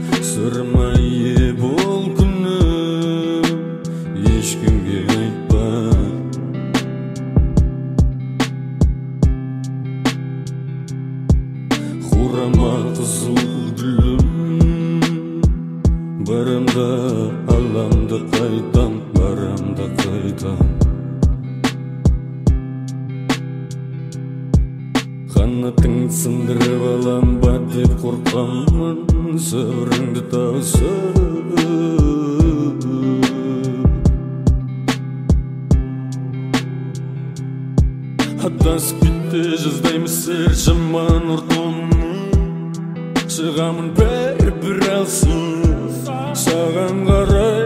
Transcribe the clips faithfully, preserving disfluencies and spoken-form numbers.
Sırma ие бол күнім, ешкімге айтпа. Хурама қызыл гүлім, барамда аламда қайтам, барамда қайтам. Қанатың сындырып алам ба деп қорқамын, сабырыңды таусып. Адасып кетті жаздаймыз сер жаман ұртымның, шығамын бәрібір алсыз саған қарай,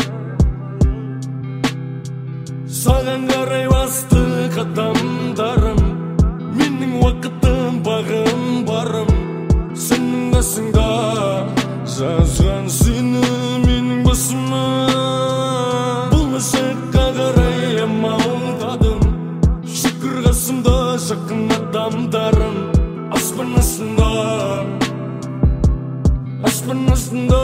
саған қарай басты қадамдарым. Менің уақытым бағым барым, сенің қасыңда жазған сені менің басыма. Бұл машаққа қарай амалдадым, шүкір қасымда жақын адамдарым. Аспан астында, аспан астында,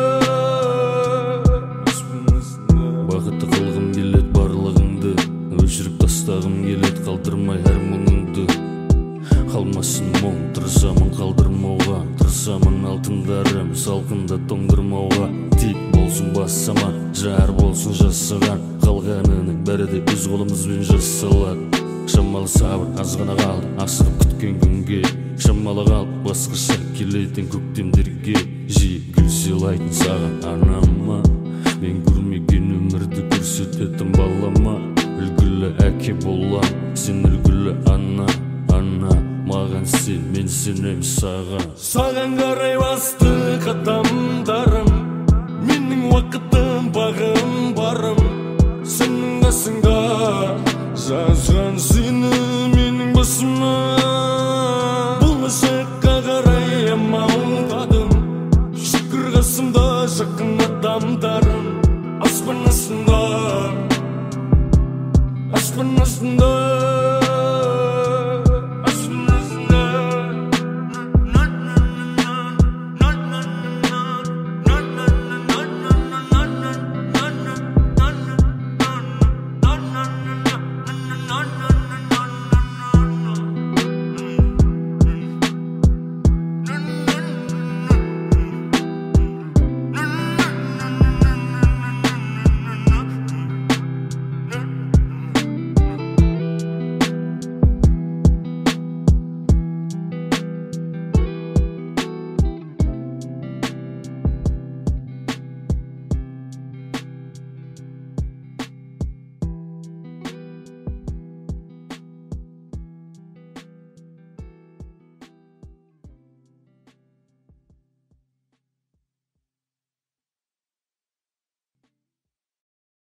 бақытты қылғым келеді барлығыңды, өшіріп тастағым келеді қалдырмай әр мұңыңды. Қалмасын мұң, тырысамын қалдырмауға, тырысамын алтындарым салқында тоңдырмауға. Тек болсын бассаман, жар болсын жасаған, қалғанының бәрі де өз қолымызбен жасалады. Шамалы сабыр, аз ғана қалды асығып күткен күнге, шамалы қалып басқаша келетін көктемдерге. Жиі гүл сыйлайтын саған анама, мен көрмеген өмірді көрсететін балама. Үлгілі әке болам, сен үлгілі ана, ана маған сен, мен сенем саған. Саған қарай басты қадамдарым, менің уақытым бағым барым, сенің қасыңда жазған сені менің басыма. Бұл машаққа қарай амалдадым, шүкір қасымда жақын адамдарым. Аспан астында, аспан астында.